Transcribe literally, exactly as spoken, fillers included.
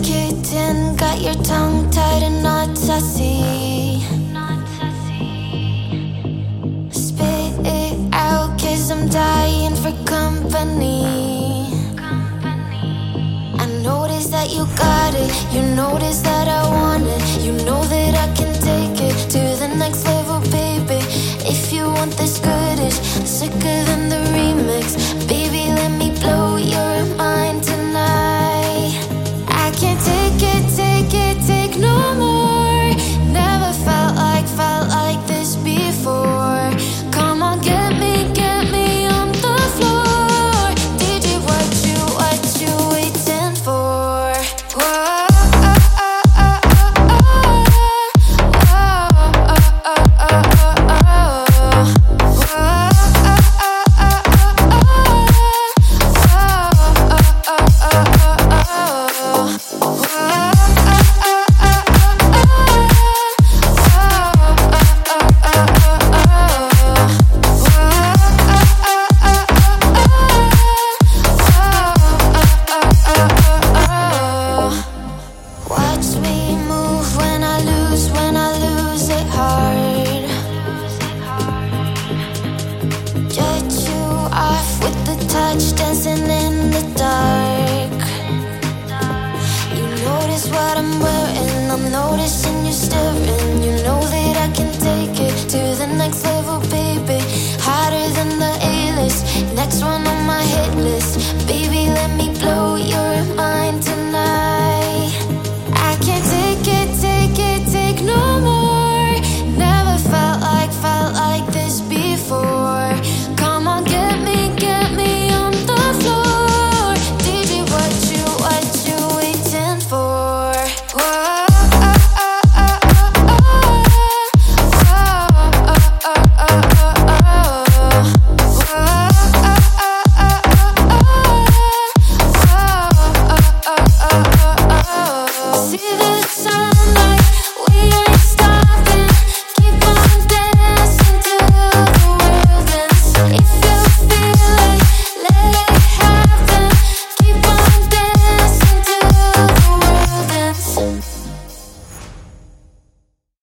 kicked in, got your tongue tied in knots, I see. Spit it out, cause I'm dying for company. I notice that you got it, you notice that I want it. You know that I can take it to the next level, baby. If you want this goodish, sicker than the remix, baby, let me blow your mind tonight. I can't take it, take it, take no more. Never felt like, felt like this before. Come on, get me, get me on the floor. D J, what you, what you waiting for? Whoa. Watch me move when I lose, when I lose it hard. Jet you off with the touch, dancing in the dark. You notice what I'm wearing, I'm noticing you staring. You know that I can take it to the next level, baby. Hotter than the A-list, next one on my hit list. Baby, let me blow your mind tonight. I can't take it, take it, take no more. Never felt like, felt like this before. Come on, get me, get me on the floor. D J, what you, what you waiting for? Whoa. See this?